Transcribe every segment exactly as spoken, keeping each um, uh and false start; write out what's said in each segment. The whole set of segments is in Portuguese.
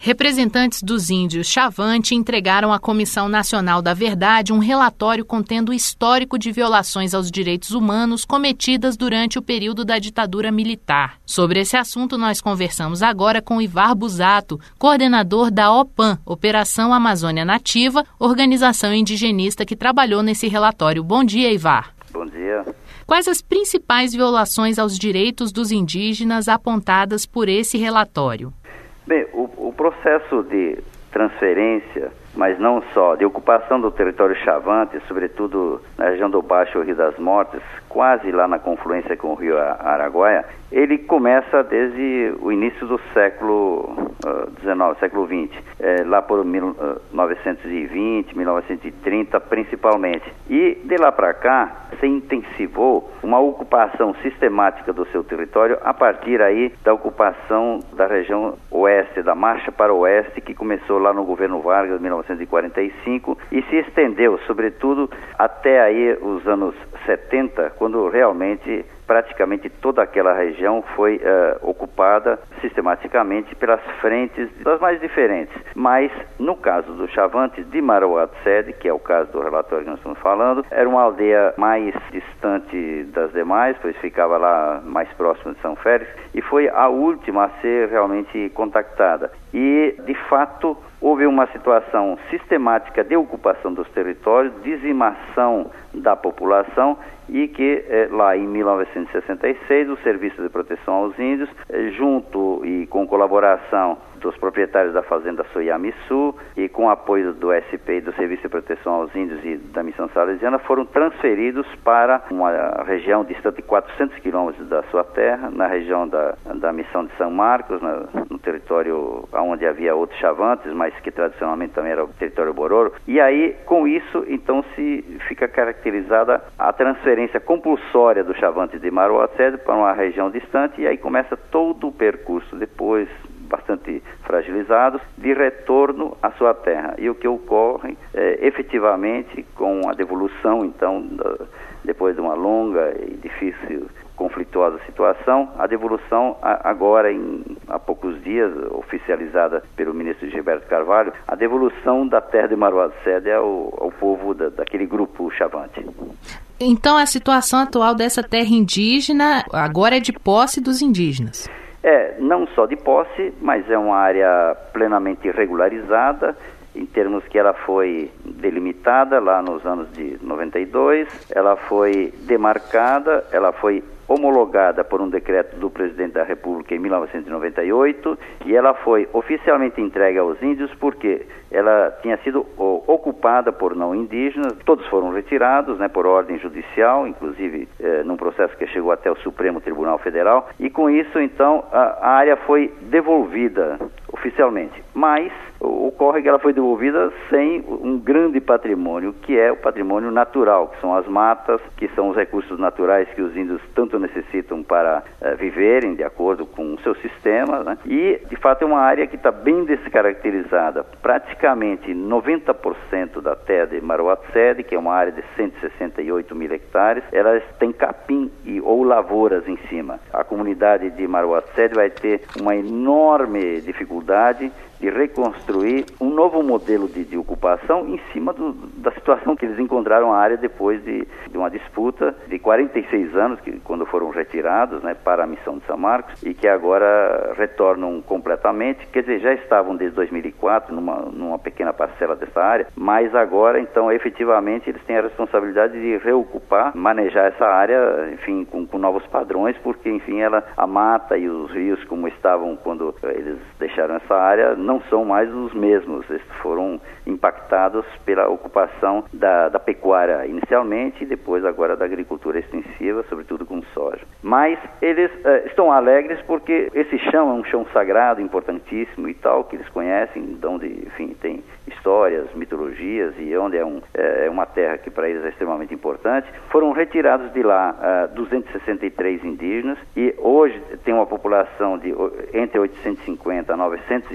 Representantes dos índios Chavante entregaram à Comissão Nacional da Verdade um relatório contendo o histórico de violações aos direitos humanos cometidas durante o período da ditadura militar. Sobre esse assunto, nós conversamos agora com Ivar Busato, coordenador da OPAN, Operação Amazônia Nativa, organização indigenista que trabalhou nesse relatório. Bom dia, Ivar. Bom dia. Quais as principais violações aos direitos dos indígenas apontadas por esse relatório? Bem, o, o processo de transferência, mas não só, de ocupação do território Chavante, sobretudo na região do Baixo Rio das Mortes, quase lá na confluência com o Rio Araguaia, ele começa desde o início do século dezenove, século vinte, é, lá por mil novecentos e vinte, mil novecentos e trinta principalmente. E de lá para cá se intensivou uma ocupação sistemática do seu território a partir aí da ocupação da região oeste, da marcha para o oeste, que começou lá no governo Vargas em mil novecentos e quarenta e cinco e se estendeu, sobretudo, até aí os anos setenta, quando realmente praticamente toda aquela região foi uh, ocupada sistematicamente pelas frentes das mais diferentes. Mas, no caso dos Chavantes de Marauá-Tsede, que é o caso do relatório que nós estamos falando, era uma aldeia mais distante das demais, pois ficava lá mais próximo de São Félix, e foi a última a ser realmente contactada. E, de fato, houve uma situação sistemática de ocupação dos territórios, dizimação da população, e que eh, lá em mil novecentos e sessenta e seis o Serviço de Proteção aos Índios, eh, junto e com colaboração dos proprietários da fazenda Soyamiçu e com apoio do S P e do Serviço de Proteção aos Índios e da Missão Salesiana, foram transferidos para uma região distante quatrocentos quilômetros da sua terra, na região da, da Missão de São Marcos, na, no território onde havia outros Chavantes, mas que tradicionalmente também era o território Bororo. E aí, com isso, então, se fica caracterizada a transferência compulsória do Chavante de Marauá-Tsede para uma região distante, e aí começa todo o percurso depois, bastante fragilizados, de retorno à sua terra. E o que ocorre é, efetivamente, com a devolução, então, da, depois de uma longa e difícil, conflituosa situação, a devolução agora, em, há poucos dias, oficializada pelo ministro Gilberto Carvalho, a devolução da terra de Marauá-Tsede ao, ao povo da, daquele grupo Chavante. Então, a situação atual dessa terra indígena agora é de posse dos indígenas? É, não só de posse, mas é uma área plenamente regularizada, em termos que ela foi delimitada lá nos anos de noventa e dois, ela foi demarcada, ela foi homologada por um decreto do presidente da República em mil novecentos e noventa e oito, e ela foi oficialmente entregue aos índios porque ela tinha sido o, ocupada por não indígenas. Todos foram retirados, né, por ordem judicial, inclusive eh, num processo que chegou até o Supremo Tribunal Federal, e com isso, então, a, a área foi devolvida oficialmente, mas ocorre que ela foi devolvida sem um grande patrimônio, que é o patrimônio natural, que são as matas, que são os recursos naturais que os índios tanto necessitam para uh, viverem de acordo com o seu sistema, né? E, de fato, é uma área que está bem descaracterizada. Praticamente noventa por cento da terra de Marauá-Tsede, que é uma área de cento e sessenta e oito mil hectares, elas têm capim e, ou lavouras em cima. A comunidade de Marauá-Tsede vai ter uma enorme dificuldade de reconstruir um novo modelo de, de ocupação em cima do, da situação que eles encontraram a área depois de, de uma disputa de quarenta e seis anos, que, quando foram retirados, né, para a Missão de São Marcos, e que agora retornam completamente. Quer dizer, já estavam desde dois mil e quatro numa, numa pequena parcela dessa área, mas agora, então, efetivamente, eles têm a responsabilidade de reocupar, manejar essa área, enfim, com, com novos padrões, porque, enfim, ela, a mata e os rios, como estavam quando eles deixaram essa área, não são mais os mesmos. Eles foram impactados pela ocupação da, da pecuária inicialmente e depois agora da agricultura extensiva, sobretudo com soja. Mas eles uh, estão alegres porque esse chão é um chão sagrado, importantíssimo e tal, que eles conhecem, onde, enfim, tem histórias, mitologias, e onde é, um, é uma terra que para eles é extremamente importante. Foram retirados de lá uh, duzentos e sessenta e três indígenas, e hoje tem uma população de entre oitocentos e cinquenta a novecentos indígenas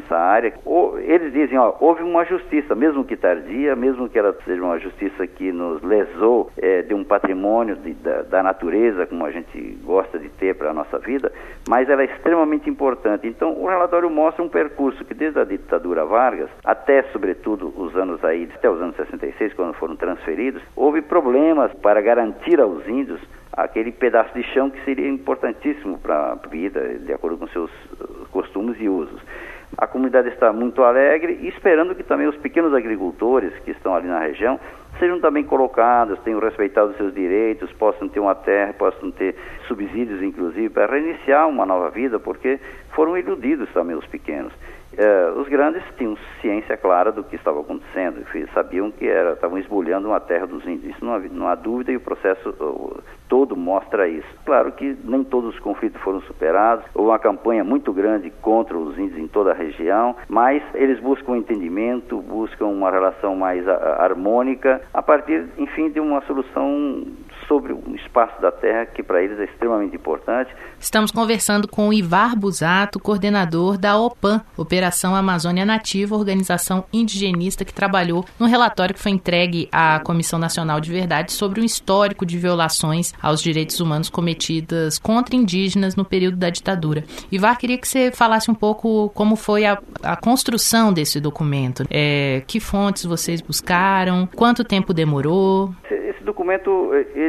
nessa área. Ou, eles dizem, ó, houve uma justiça, mesmo que tardia, mesmo que ela seja uma justiça que nos lesou é, de um patrimônio de, da, da natureza, como a gente gosta de ter para a nossa vida, mas ela é extremamente importante. Então, o relatório mostra um percurso que desde a ditadura Vargas, até, sobretudo, os anos aí, até os anos sessenta e seis, quando foram transferidos, houve problemas para garantir aos índios aquele pedaço de chão que seria importantíssimo para a vida, de acordo com seus costumes e usos. A comunidade está muito alegre e esperando que também os pequenos agricultores que estão ali na região sejam também colocados, tenham respeitado os seus direitos, possam ter uma terra, possam ter subsídios, inclusive, para reiniciar uma nova vida, porque foram iludidos também os pequenos. Uh, os grandes tinham ciência clara do que estava acontecendo, sabiam que era, estavam esbulhando uma terra dos índios. Isso não há, não há dúvida e o processo uh, todo mostra isso. Claro que nem todos os conflitos foram superados, houve uma campanha muito grande contra os índios em toda a região, mas eles buscam entendimento, buscam uma relação mais a, harmônica, a partir, enfim, de uma solução sobre o espaço da terra, que para eles é extremamente importante. Estamos conversando com o Ivar Busato, coordenador da OPAN, Operação Amazônia Nativa, organização indigenista que trabalhou no relatório que foi entregue à Comissão Nacional de Verdade sobre o histórico de violações aos direitos humanos cometidas contra indígenas no período da ditadura. Ivar, queria que você falasse um pouco como foi a, a construção desse documento. É, que fontes vocês buscaram? Quanto tempo demorou? Esse documento,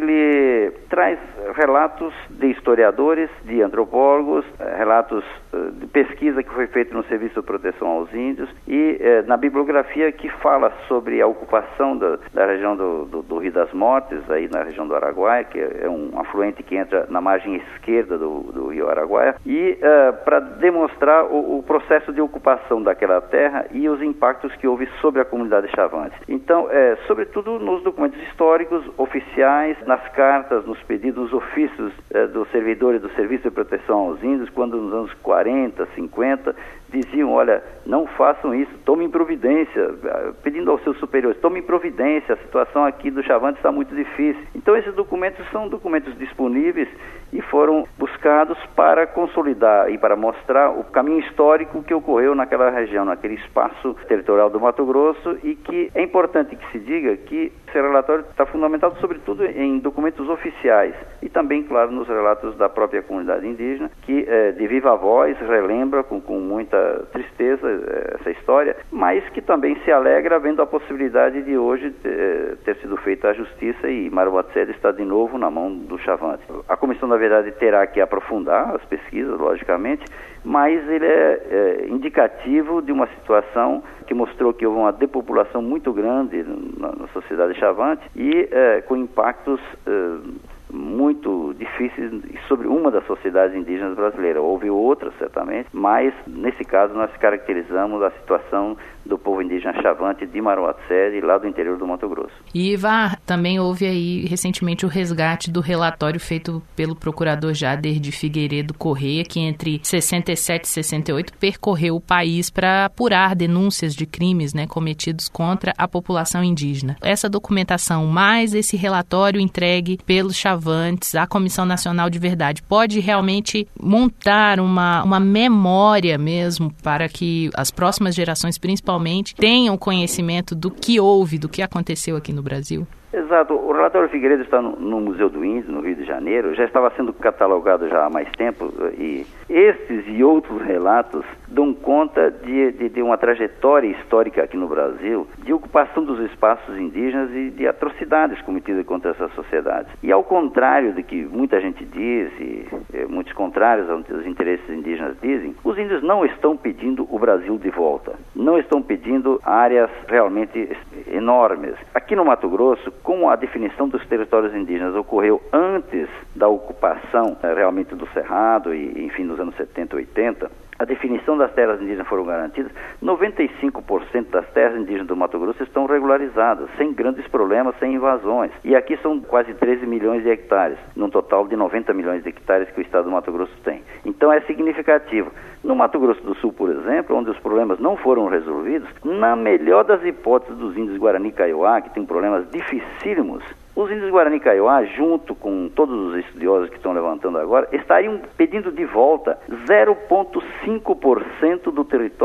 ele traz relatos de historiadores, de antropólogos, relatos de pesquisa que foi feita no Serviço de Proteção aos Índios e eh, na bibliografia que fala sobre a ocupação da, da região do, do, do Rio das Mortes, aí na região do Araguaia, que é um afluente que entra na margem esquerda do, do Rio Araguaia, e eh, para demonstrar o, o processo de ocupação daquela terra e os impactos que houve sobre a comunidade Chavante. Então, eh, sobretudo nos documentos históricos oficiais, nas cartas, nos pedidos, nos ofícios eh, dos servidores do Serviço de Proteção aos Índios, quando nos anos quarenta, cinquenta, diziam, olha, não façam isso, tomem providência, pedindo aos seus superiores, tomem providência, a situação aqui do Chavante está muito difícil. Então esses documentos são documentos disponíveis e foram buscados para consolidar e para mostrar o caminho histórico que ocorreu naquela região, naquele espaço territorial do Mato Grosso, e que é importante que se diga que esse relatório está fundamentado sobretudo em documentos oficiais e também, claro, nos relatos da própria comunidade indígena, que eh, de viva voz relembra com, com muita tristeza eh, essa história, mas que também se alegra vendo a possibilidade de hoje eh, ter sido feita a justiça e Maruatsed está de novo na mão do Chavante. A Comissão da Verdade terá que aprofundar as pesquisas, logicamente, mas ele é, é indicativo de uma situação que mostrou que houve uma depopulação muito grande na, na sociedade Chavante e é, com impactos é, muito difíceis sobre uma das sociedades indígenas brasileiras. Houve outras, certamente, mas nesse caso nós caracterizamos a situação do povo indígena Chavante de Maruatsed, lá do interior do Mato Grosso. E, Ivar, também houve aí recentemente o resgate do relatório feito pelo procurador Jader de Figueiredo Correia, que entre sessenta e sete e sessenta e oito percorreu o país para apurar denúncias de crimes, né, cometidos contra a população indígena. Essa documentação, mais esse relatório entregue pelos Chavantes à Comissão Nacional de Verdade, pode realmente montar uma, uma memória mesmo para que as próximas gerações, principalmente, tenham conhecimento do que houve, do que aconteceu aqui no Brasil? Exato. O relatório Figueiredo está no, no Museu do Índio, no Rio de Janeiro, já estava sendo catalogado já há mais tempo, e estes e outros relatos dão conta de, de, de uma trajetória histórica aqui no Brasil, de ocupação dos espaços indígenas e de atrocidades cometidas contra essas sociedades. E ao contrário do que muita gente diz, e eh, muitos contrários aos interesses indígenas dizem, os índios não estão pedindo o Brasil de volta, não estão pedindo áreas realmente enormes. Aqui no Mato Grosso, como a definição dos territórios indígenas ocorreu antes da ocupação eh, realmente do Cerrado, e enfim, nos anos setenta, oitenta, a definição das terras indígenas foram garantidas, noventa e cinco por cento das terras indígenas do Mato Grosso estão regularizadas, sem grandes problemas, sem invasões. E aqui são quase treze milhões de hectares, num total de noventa milhões de hectares que o estado do Mato Grosso tem. Então é significativo. No Mato Grosso do Sul, por exemplo, onde os problemas não foram resolvidos, na melhor das hipóteses dos índios Guarani Kaiowá, que tem problemas dificílimos, os índios Guarani Kaiowá, junto com todos os estudiosos que estão levantando agora, estariam pedindo de volta zero vírgula cinco por cento do território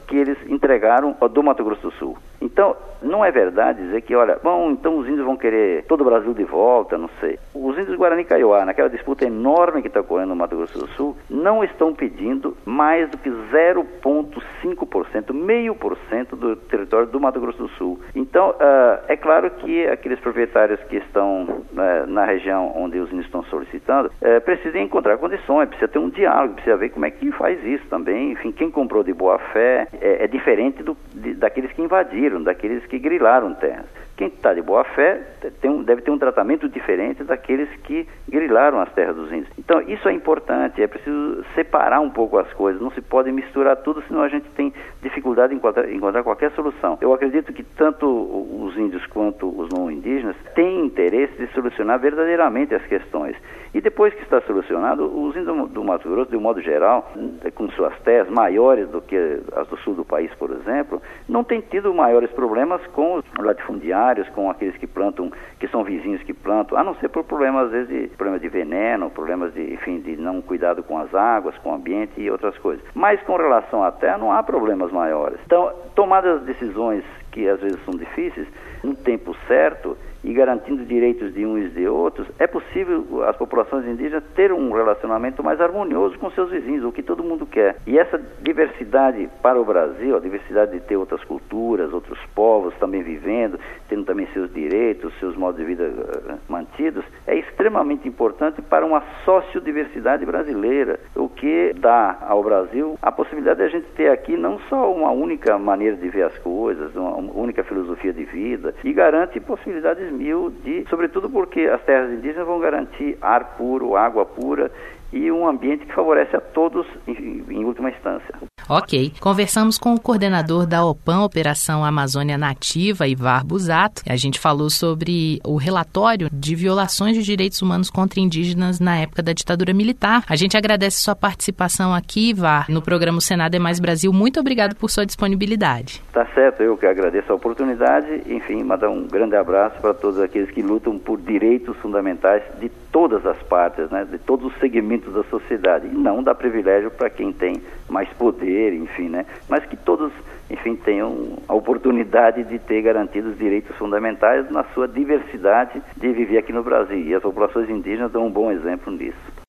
que eles entregaram do Mato Grosso do Sul. Então, não é verdade dizer que, olha, bom, então os índios vão querer todo o Brasil de volta, não sei. Os índios Guarani Kaiowá, naquela disputa enorme que está ocorrendo no Mato Grosso do Sul, não estão pedindo mais do que zero vírgula cinco por cento, meio por cento do território do Mato Grosso do Sul. Então, uh, é claro que aqueles proprietários que estão uh, na região onde os índios estão solicitando, uh, precisam encontrar condições, precisa ter um diálogo, precisa ver como é que faz isso também. Enfim, quem comprou de boa fé é, é diferente do, de, daqueles que invadiram, daqueles que grilaram terras. Quem está de boa fé tem um, deve ter um tratamento diferente daqueles que grilaram as terras dos índios. Então, isso é importante, é preciso separar um pouco as coisas, não se pode misturar tudo, senão a gente tem dificuldade em encontrar, encontrar qualquer solução. Eu acredito que tanto os índios quanto os não indígenas têm interesse de solucionar verdadeiramente as questões. E depois que está solucionado, os índios do Mato Grosso, de um modo geral, com suas terras maiores do que as do sul do país, por exemplo, não têm tido maiores problemas com os latifundiários, com aqueles que plantam, que são vizinhos que plantam, a não ser por problemas, às vezes, de, problemas de veneno, problemas de, enfim, de não cuidado com as águas, com o ambiente e outras coisas. Mas com relação à terra, não há problemas maiores. Então, tomadas as decisões que às vezes são difíceis, no tempo certo e garantindo direitos de uns e de outros, é possível as populações indígenas ter um relacionamento mais harmonioso com seus vizinhos, o que todo mundo quer. E essa diversidade para o Brasil, a diversidade de ter outras culturas, outros povos também vivendo, tendo também seus direitos, seus modos de vida uh, mantidos, é extremamente importante para uma sociodiversidade brasileira, o que dá ao Brasil a possibilidade de a gente ter aqui não só uma única maneira de ver as coisas, uma única filosofia de vida, e garante possibilidades mil de, sobretudo porque as terras indígenas vão garantir ar puro, água pura e um ambiente que favorece a todos em, em última instância. Ok. Conversamos com o coordenador da OPAN, Operação Amazônia Nativa, Ivar Busato. A gente falou sobre o relatório de violações de direitos humanos contra indígenas na época da ditadura militar. A gente agradece sua participação aqui, Ivar, no programa O Senado é Mais Brasil. Muito obrigado por sua disponibilidade. Tá certo, eu que agradeço a oportunidade. Enfim, mandar um grande abraço para todos aqueles que lutam por direitos fundamentais de todas as partes, né, de todos os segmentos da sociedade, e não dá privilégio para quem tem mais poder, enfim, né, mas que todos, enfim, tenham a oportunidade de ter garantidos direitos fundamentais na sua diversidade de viver aqui no Brasil, e as populações indígenas dão um bom exemplo nisso.